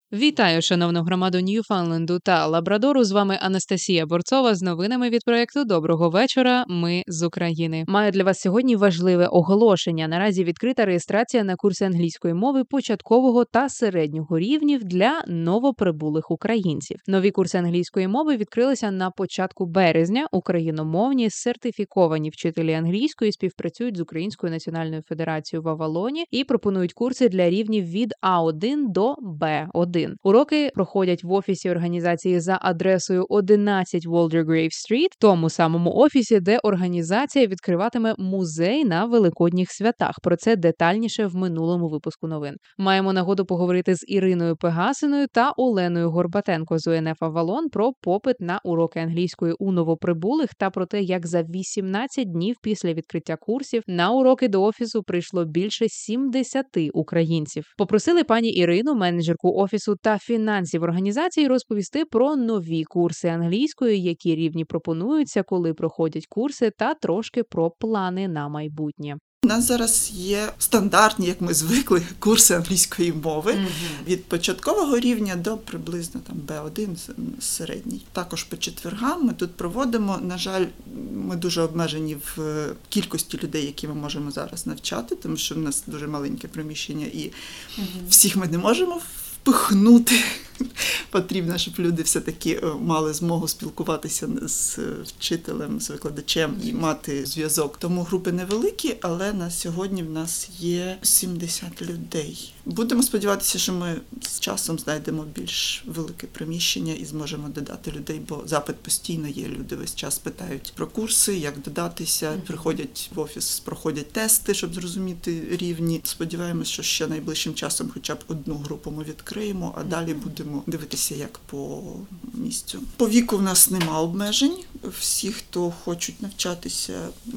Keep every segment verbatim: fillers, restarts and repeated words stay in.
Вітаю, шановну громаду Ньюфаундленду та Лабрадору. З вами Анастасія Борцова з новинами від проекту «Доброго вечора. Ми з України». Маю для вас сьогодні важливе оголошення. Наразі відкрита реєстрація на курси англійської мови початкового та середнього рівнів для новоприбулих українців. Нові курси англійської мови відкрилися на початку березня. Україномовні сертифіковані вчителі англійської співпрацюють з Українською національною федерацією в Авалоні і пропонують курси для рівнів від А один до Б один. Уроки проходять в офісі організації за адресою одинадцять Waldegrave Street, тому самому офісі, де організація відкриватиме музей на Великодніх святах. Про це детальніше в минулому випуску новин. Маємо нагоду поговорити з Іриною Пегасиною та Оленою Горбатенко з УНФ Авалон про попит на уроки англійської у новоприбулих та про те, як за вісімнадцять днів після відкриття курсів на уроки до офісу прийшло більше сімдесят українців. Попросили пані Ірину, менеджерку офісу та фінансів організації, розповісти про нові курси англійської, які рівні пропонуються, коли проходять курси, та трошки про плани на майбутнє. У нас зараз є стандартні, як ми звикли, курси англійської мови mm-hmm. від початкового рівня до приблизно там Б один середній. Також по четвергам ми тут проводимо. На жаль, ми дуже обмежені в кількості людей, які ми можемо зараз навчати, тому що в нас дуже маленьке приміщення і mm-hmm. всіх ми не можемо впихнути. Потрібно, щоб люди все-таки мали змогу спілкуватися з вчителем, з викладачем і мати зв'язок. Тому групи невеликі, але на сьогодні в нас є сімдесят людей. Будемо сподіватися, що ми з часом знайдемо більш велике приміщення і зможемо додати людей, бо запит постійно є. Люди весь час питають про курси, як додатися, приходять в офіс, проходять тести, щоб зрозуміти рівні. Сподіваємось, що ще найближчим часом хоча б одну групу ми відкриємо, а далі будемо дивитися, як по місцю. По віку в нас нема обмежень. Всі, хто хочуть навчатися,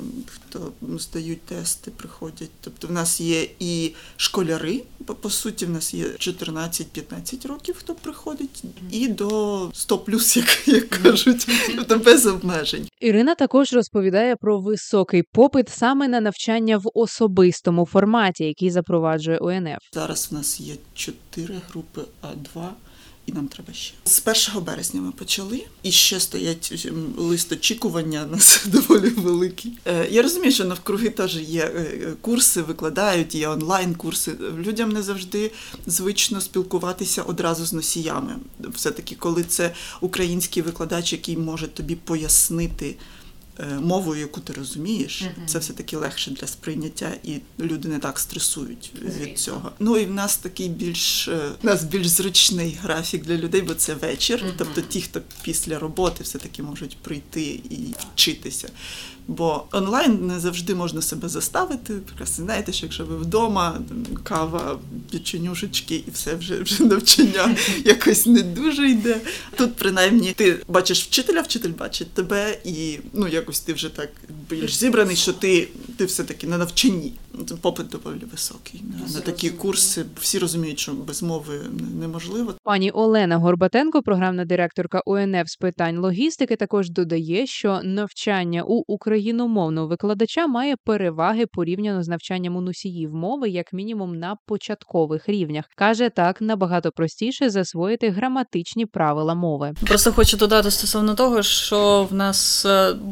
хто здають тести, приходять. Тобто в нас є і школяри, по суті, в нас є чотирнадцять-п'ятнадцять років, хто приходить, і до сто плюс, як, як кажуть, тобто без обмежень. Ірина також розповідає про високий попит саме на навчання в особистому форматі, який запроваджує УНФ. Зараз в нас є чотири групи А два. І нам треба ще. З першого березня ми почали, і ще стоять лист очікування, у нас доволі великий. Я розумію, що навкруги теж є курси, викладають, є онлайн-курси. Людям не завжди звично спілкуватися одразу з носіями. Все-таки, коли це український викладач, який може тобі пояснити мовою, яку ти розумієш, mm-hmm. це все-таки легше для сприйняття, і люди не так стресують від цього. Ну і в нас такий більш, в нас більш зручний графік для людей, бо це вечір, mm-hmm. тобто ті, хто після роботи все-таки можуть прийти і вчитися. Бо онлайн не завжди можна себе заставити. Прекрасно знаєте, що якщо ви вдома, кава, печенюшечки і все, вже, вже навчання якось не дуже йде. Тут, принаймні, ти бачиш вчителя, вчитель бачить тебе, і ну, якось ти вже так більш зібраний, що ти, ти все-таки на навчанні. Попит доволі високий на, на такі курси. Всі розуміють, що без мови неможливо. Пані Олена Горбатенко, програмна директорка УНФ з питань логістики, також додає, що навчання у україномовного викладача має переваги порівняно з навчанням у носіїв мови, як мінімум на початкових рівнях. Каже, так набагато простіше засвоїти граматичні правила мови. Просто хочу додати стосовно того, що в нас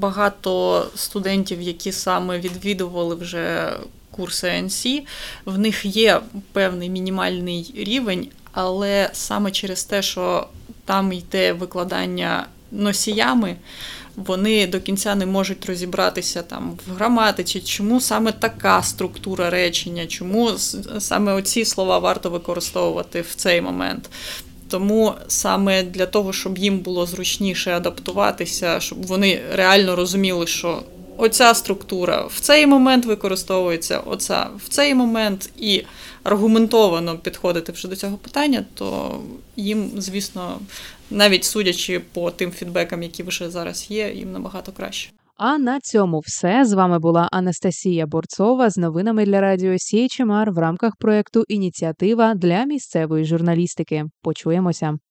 багато студентів, які саме відвідували вже курси ей ен сі, в них є певний мінімальний рівень, але саме через те, що там йде викладання носіями, вони до кінця не можуть розібратися там в граматиці, чому саме така структура речення, чому саме оці слова варто використовувати в цей момент. Тому саме для того, щоб їм було зручніше адаптуватися, щоб вони реально розуміли, що оця структура в цей момент використовується, оця в цей момент, і аргументовано підходити вже до цього питання, то їм, звісно, навіть судячи по тим фідбекам, які вже зараз є, їм набагато краще. А на цьому все. З вами була Анастасія Борцова з новинами для радіо Сі Ейч Ем Ар в рамках проєкту «Ініціатива для місцевої журналістики». Почуємося.